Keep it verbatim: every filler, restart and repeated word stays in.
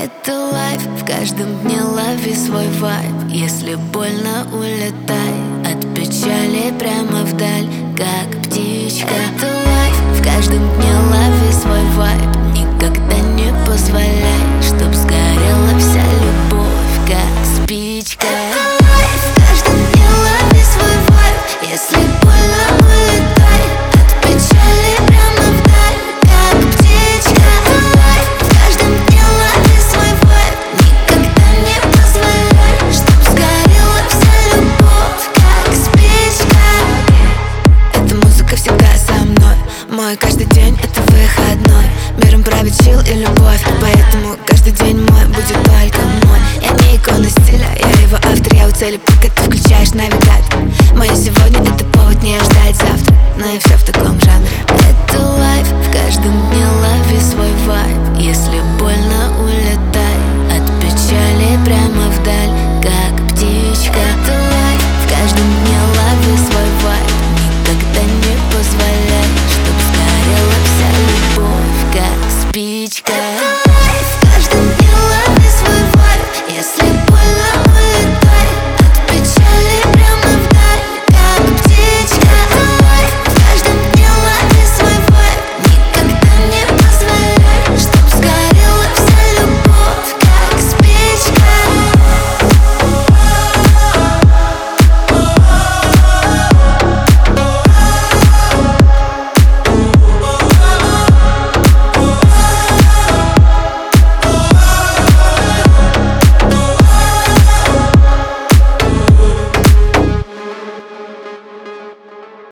Это лайф, в каждом дне лови свой вайб. Если больно, улетай от печали прямо вдаль, как птичка. Это лайф, в каждом дне лови свой вайб. Никогда не позволяй, чтоб сгорела вся любовь, как спичка. Это лайф, в каждом дне лови свой вайб. Если больно, улетай от печали прямо вдаль, как птичка. Это лайф, в каждом дне лови свой вайб. Никогда не позволяй, чтоб сгорела вся любовь, как спичка. Эта музыка всегда со мной. Мой каждый день — это выходной. Миром правит чил и любовь, поэтому каждый день мой будет только мой. Я не икона стиля, я его автор, я у цели, пока ты включаешь навигатор. Мое сегодня — это повод не ждать завтра, но и все в таком жанре. Это лайф, в каждом дне лови свой вайб. Если больно, улетай от печали прямо вдаль, как птичка. Это лайф, в каждом дне лови свой вайб. Никогда не позволяй, чтоб сгорела вся любовь, как спичка.